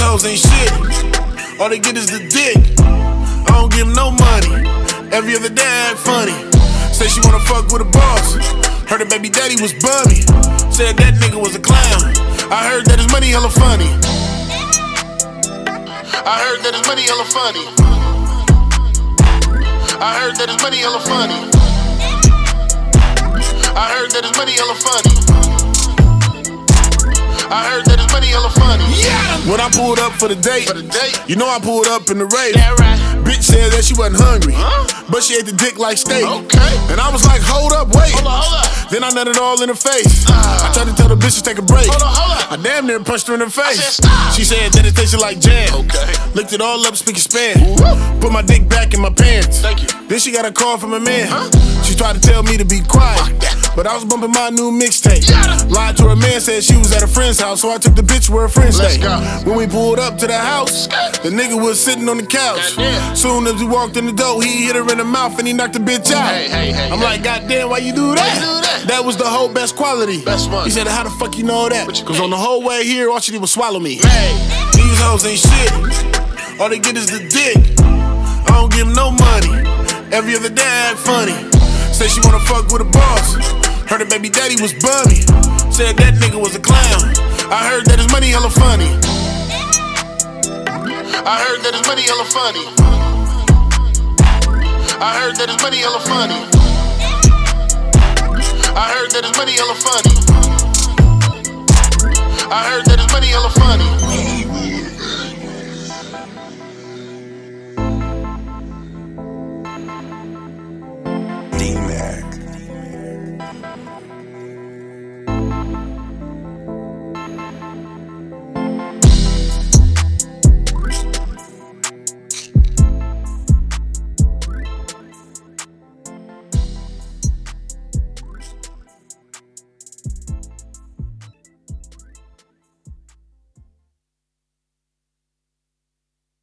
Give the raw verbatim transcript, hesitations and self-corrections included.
hoes ain't shit. All they get is the dick. I don't give them no money. Every other day I act funny. Say she wanna fuck with a boss. Heard her baby daddy was bummy. Said that nigga was a clown. I heard that his money hella funny. I heard that his money hella funny. I heard that his money hella funny. I heard that his money hella funny. I heard that his money hella funny. Yeah. When I pulled up for the date, for the date, you know I pulled up in the race. Yeah, right. Bitch said that she wasn't hungry, huh? But she ate the dick like steak. Okay. And I was like, hold up, wait. Hold up, hold up. Then I nutted all in her face. Uh, I tried to tell the bitch to take a break. Hold up, hold up. I damn near punched her in her face. Said, she said that it tasted like jam. Okay. Licked it all up, speaking span. Woo. Put my dick back in my pants. Thank you. Then she got a call from a man. Huh? She tried to tell me to be quiet, but I was bumping my new mixtape. Lied to her man, said she was at a friend's house, so I took the bitch where her friends stay. When we pulled up to the house, the nigga was sitting on the couch. Soon as we walked in the door, he hit her in the mouth and he knocked the bitch out. Hey, hey, hey, I'm hey. like, goddamn, why you do that? You do that? That was the whole best quality. Best one. He said, how the fuck you know that? Cause on the whole way here, all she did was swallow me. Hey, these hoes ain't shit. All they get is the dick. I don't give them no money. Every other day I act funny. Say she wanna fuck with a boss. Heard her baby daddy was bummy. Said that nigga was a clown. I heard that his money hella funny. I heard that his money hella funny. I heard that his money hella funny. I heard that his money hella funny. I heard that his money hella funny. Demon.